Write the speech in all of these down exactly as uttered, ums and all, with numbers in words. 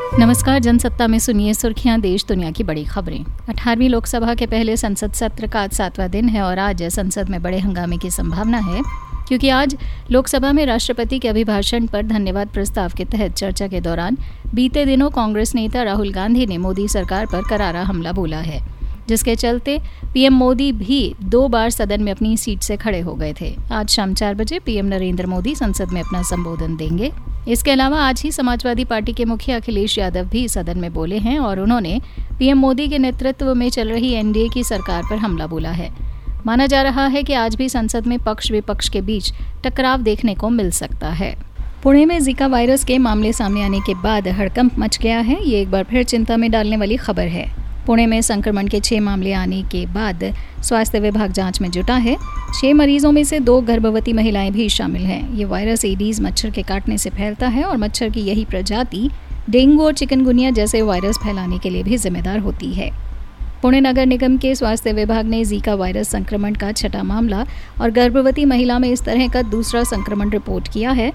नमस्कार, जनसत्ता में सुनिए सुर्खियां देश दुनिया की बड़ी खबरें। अठारहवीं लोकसभा के पहले संसद सत्र का आज सातवां दिन है और आज संसद में बड़े हंगामे की संभावना है, क्योंकि आज लोकसभा में राष्ट्रपति के अभिभाषण पर धन्यवाद प्रस्ताव के तहत चर्चा के दौरान बीते दिनों कांग्रेस नेता राहुल गांधी ने मोदी सरकार पर करारा हमला बोला है, जिसके चलते पीएम मोदी भी दो बार सदन में अपनी सीट से खड़े हो गए थे। आज शाम चार बजे पीएम नरेंद्र मोदी संसद में अपना संबोधन देंगे। इसके अलावा आज ही समाजवादी पार्टी के मुखिया अखिलेश यादव भी सदन में बोले हैं और उन्होंने पीएम मोदी के नेतृत्व में चल रही एनडीए की सरकार पर हमला बोला है। माना जा रहा है कि आज भी संसद में पक्ष विपक्ष के बीच टकराव देखने को मिल सकता है। पुणे में जीका वायरस के मामले सामने आने के बाद हड़कंप मच गया है। ये एक बार फिर चिंता में डालने वाली खबर है। पुणे में संक्रमण के छह मामले आने के बाद स्वास्थ्य विभाग जांच में जुटा है। छह मरीजों में से दो गर्भवती महिलाएं भी शामिल हैं। ये वायरस एडीज मच्छर के काटने से फैलता है और मच्छर की यही प्रजाति डेंगू और चिकनगुनिया जैसे वायरस फैलाने के लिए भी जिम्मेदार होती है। पुणे नगर निगम के स्वास्थ्य विभाग ने जीका वायरस संक्रमण का छठा मामला और गर्भवती महिला में इस तरह का दूसरा संक्रमण रिपोर्ट किया है।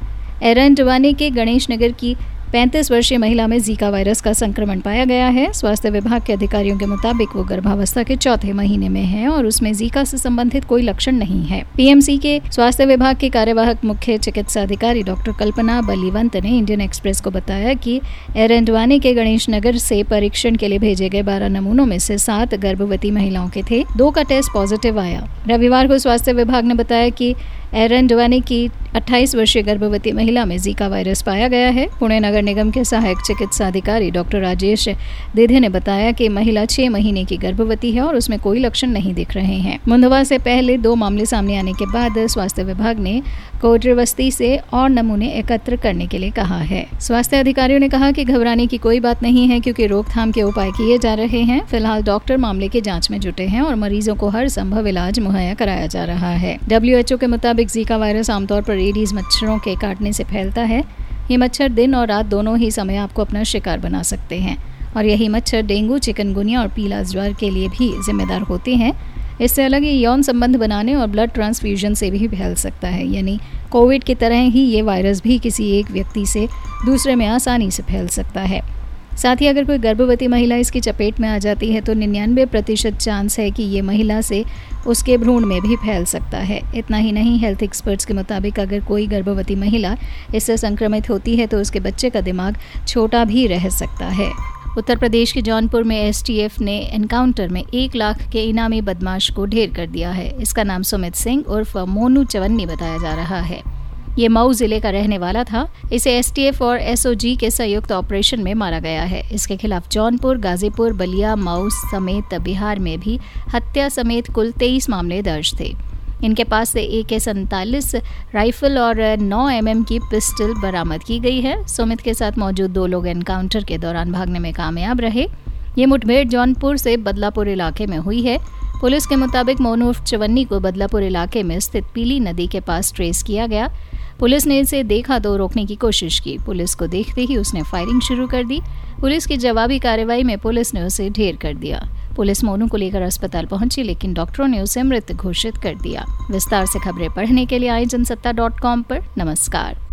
एरंडवाने के गणेश नगर की पैंतीस वर्षीय महिला में जीका वायरस का संक्रमण पाया गया है। स्वास्थ्य विभाग के अधिकारियों के मुताबिक वो गर्भावस्था के चौथे महीने में है और उसमें जीका से संबंधित कोई लक्षण नहीं है। पीएमसी के स्वास्थ्य विभाग के कार्यवाहक मुख्य चिकित्सा अधिकारी डॉक्टर कल्पना बलीवंत ने इंडियन एक्सप्रेस को बताया कि एरंडवाने के गणेश नगर से परीक्षण के लिए भेजे गए बारह नमूनों में से सात गर्भवती महिलाओं के थे। दो का टेस्ट पॉजिटिव आया। रविवार को स्वास्थ्य विभाग ने बताया कि एरंडवाने की अट्ठाईस वर्षीय गर्भवती महिला में जीका वायरस पाया गया है। पुणे नगर निगम के सहायक चिकित्सा अधिकारी डॉक्टर राजेश दिधे ने बताया कि महिला छह महीने की गर्भवती है और उसमें कोई लक्षण नहीं दिख रहे हैं। बुधवार से पहले दो मामले सामने आने के बाद स्वास्थ्य विभाग ने कोडरवस्ती से और नमूने एकत्र करने के लिए कहा है। स्वास्थ्य अधिकारियों ने कहा कि घबराने की कोई बात नहीं है, क्योंकि रोकथाम के उपाय किए जा रहे हैं। फिलहाल डॉक्टर मामले की जाँच में जुटे हैं और मरीजों को हर संभव इलाज मुहैया कराया जा रहा है। डब्ल्यू एच ओ के मुताबिक जीका वायरस आमतौर पर एडीज मच्छरों के काटने से फैलता है। ये मच्छर दिन और रात दोनों ही समय आपको अपना शिकार बना सकते हैं और यही मच्छर डेंगू, चिकनगुनिया और पीला ज्वर के लिए भी जिम्मेदार होते हैं। इससे अलग ये यौन संबंध बनाने और ब्लड ट्रांसफ्यूजन से भी फैल सकता है। यानी कोविड की तरह ही ये वायरस भी किसी एक व्यक्ति से दूसरे में आसानी से फैल सकता है। साथ ही अगर कोई गर्भवती महिला इसकी चपेट में आ जाती है तो निन्यानवे प्रतिशत चांस है कि ये महिला से उसके भ्रूण में भी फैल सकता है। इतना ही नहीं, हेल्थ एक्सपर्ट्स के मुताबिक अगर कोई गर्भवती महिला इससे संक्रमित होती है तो उसके बच्चे का दिमाग छोटा भी रह सकता है। उत्तर प्रदेश के जौनपुर में एसटीएफ ने एनकाउंटर में एक लाख के इनामी बदमाश को ढेर कर दिया है। इसका नाम सुमित सिंह उर्फ मोनू चवन्नी बताया जा रहा है। ये मऊ जिले का रहने वाला था। इसे एसटीएफ और एसओजी के संयुक्त ऑपरेशन में मारा गया है। इसके खिलाफ जौनपुर, गाजीपुर, बलिया, मऊ समेत बिहार में भी हत्या समेत कुल तेईस मामले दर्ज थे। इनके पास से ए के सैंतालीस राइफल और नौ एम एम की पिस्टल बरामद की गई है। सुमित के साथ मौजूद दो लोग एनकाउंटर के दौरान भागने में कामयाब रहे। ये मुठभेड़ जौनपुर से बदलापुर इलाके में हुई है। पुलिस के मुताबिक मोनू चवन्नी को बदलापुर इलाके में स्थित पीली नदी के पास ट्रेस किया गया। पुलिस ने इसे देखा तो रोकने की कोशिश की। पुलिस को देखते ही उसने फायरिंग शुरू कर दी। पुलिस की जवाबी कार्रवाई में पुलिस ने उसे ढेर कर दिया। पुलिस मोनू को लेकर अस्पताल पहुंची, लेकिन डॉक्टरों ने उसे मृत घोषित कर दिया। विस्तार से खबरें पढ़ने के लिए आए जनसत्ता डॉट कॉम पर। नमस्कार।